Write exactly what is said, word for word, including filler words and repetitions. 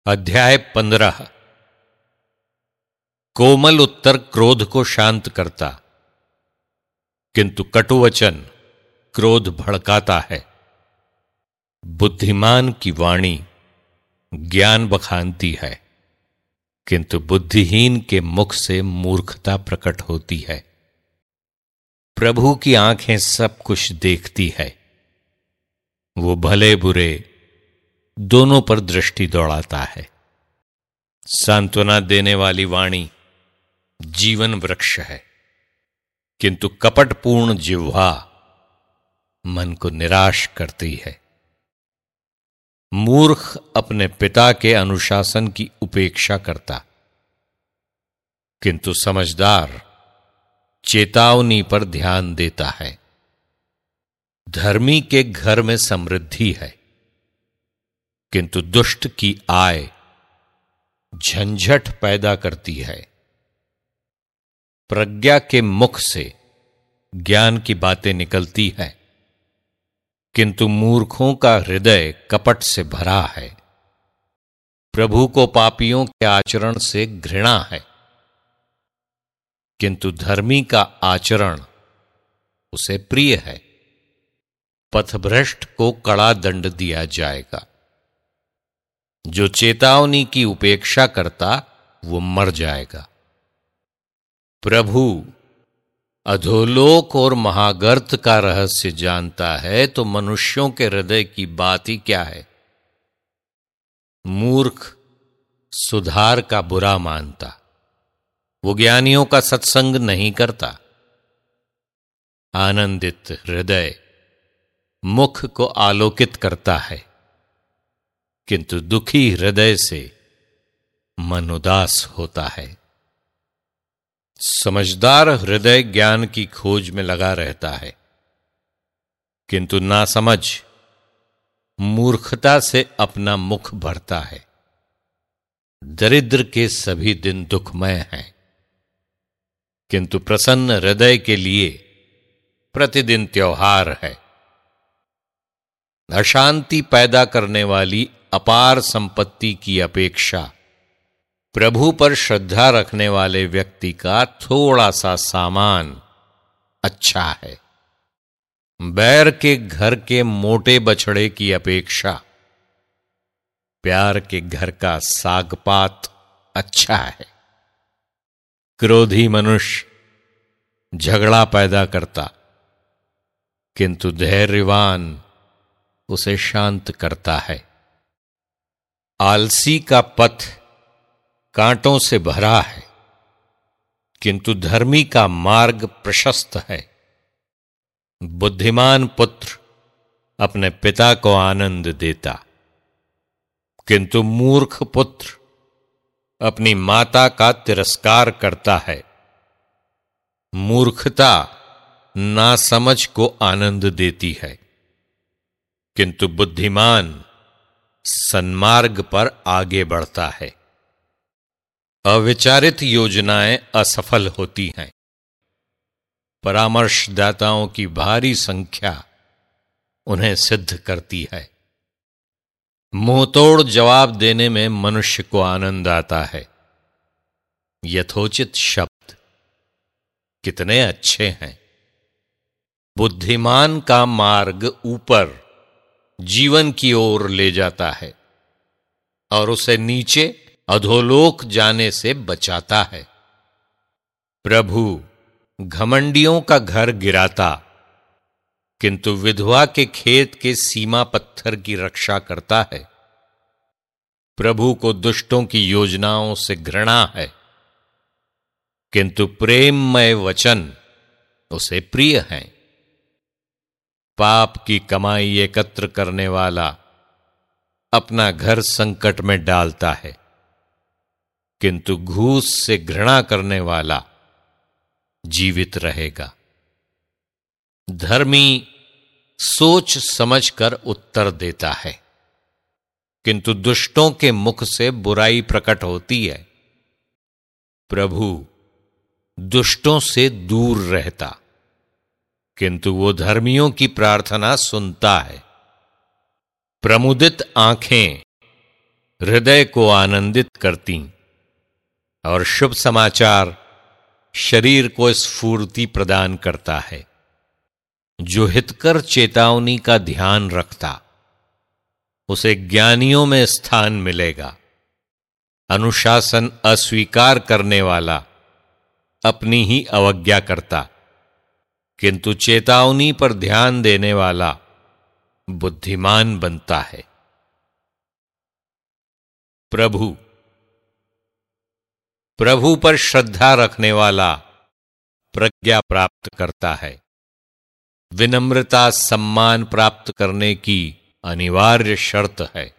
अध्याय पंद्रह। कोमल उत्तर क्रोध को शांत करता, किंतु कटुवचन क्रोध भड़काता है। बुद्धिमान की वाणी ज्ञान बखानती है, किंतु बुद्धिहीन के मुख से मूर्खता प्रकट होती है। प्रभु की आंखें सब कुछ देखती है, वो भले बुरे दोनों पर दृष्टि दौड़ाता है। सांत्वना देने वाली वाणी जीवन वृक्ष है, किंतु कपटपूर्ण जिह्वा मन को निराश करती है। मूर्ख अपने पिता के अनुशासन की उपेक्षा करता, किंतु समझदार चेतावनी पर ध्यान देता है। धर्मी के घर में समृद्धि है, किंतु दुष्ट की आय झंझट पैदा करती है। प्रज्ञा के मुख से ज्ञान की बातें निकलती है, किंतु मूर्खों का हृदय कपट से भरा है। प्रभु को पापियों के आचरण से घृणा है, किंतु धर्मी का आचरण उसे प्रिय है। पथभ्रष्ट को कड़ा दंड दिया जाएगा, जो चेतावनी की उपेक्षा करता वो मर जाएगा। प्रभु अधोलोक और महागर्त का रहस्य जानता है, तो मनुष्यों के हृदय की बात ही क्या है। मूर्ख सुधार का बुरा मानता, वो ज्ञानियों का सत्संग नहीं करता। आनंदित हृदय मुख को आलोकित करता है, किंतु दुखी हृदय से मन उदास होता है। समझदार हृदय ज्ञान की खोज में लगा रहता है, किंतु नासमझ मूर्खता से अपना मुख भरता है। दरिद्र के सभी दिन दुखमय हैं, किंतु प्रसन्न हृदय के लिए प्रतिदिन त्योहार है। अशांति पैदा करने वाली अपार संपत्ति की अपेक्षा प्रभु पर श्रद्धा रखने वाले व्यक्ति का थोड़ा सा सामान अच्छा है। बैर के घर के मोटे बछड़े की अपेक्षा प्यार के घर का सागपात अच्छा है। क्रोधी मनुष्य झगड़ा पैदा करता, किंतु धैर्यवान उसे शांत करता है। आलसी का पथ कांटों से भरा है, किंतु धर्मी का मार्ग प्रशस्त है। बुद्धिमान पुत्र अपने पिता को आनंद देता, किंतु मूर्ख पुत्र अपनी माता का तिरस्कार करता है। मूर्खता नासमझ को आनंद देती है, किंतु बुद्धिमान सन्मार्ग पर आगे बढ़ता है। अविचारित योजनाएं असफल होती हैं। परामर्शदाताओं की भारी संख्या उन्हें सिद्ध करती है। मुंहतोड़ जवाब देने में मनुष्य को आनंद आता है। यथोचित शब्द कितने अच्छे हैं। बुद्धिमान का मार्ग ऊपर जीवन की ओर ले जाता है, और उसे नीचे अधोलोक जाने से बचाता है। प्रभु घमंडियों का घर गिराता, किंतु विधवा के खेत के सीमा पत्थर की रक्षा करता है। प्रभु को दुष्टों की योजनाओं से घृणा है, किंतु प्रेममय वचन उसे प्रिय हैं। पाप की कमाई एकत्र करने वाला अपना घर संकट में डालता है, किंतु घूस से घृणा करने वाला जीवित रहेगा। धर्मी सोच समझकर उत्तर देता है, किंतु दुष्टों के मुख से बुराई प्रकट होती है। प्रभु दुष्टों से दूर रहता, किंतु वो धर्मियों की प्रार्थना सुनता है। प्रमुदित आंखें हृदय को आनंदित करती और शुभ समाचार शरीर को स्फूर्ति प्रदान करता है। जो हितकर चेतावनी का ध्यान रखता उसे ज्ञानियों में स्थान मिलेगा। अनुशासन अस्वीकार करने वाला अपनी ही अवज्ञा करता, किंतु चेतावनी पर ध्यान देने वाला बुद्धिमान बनता है। प्रभु प्रभु पर श्रद्धा रखने वाला प्रज्ञा प्राप्त करता है। विनम्रता सम्मान प्राप्त करने की अनिवार्य शर्त है।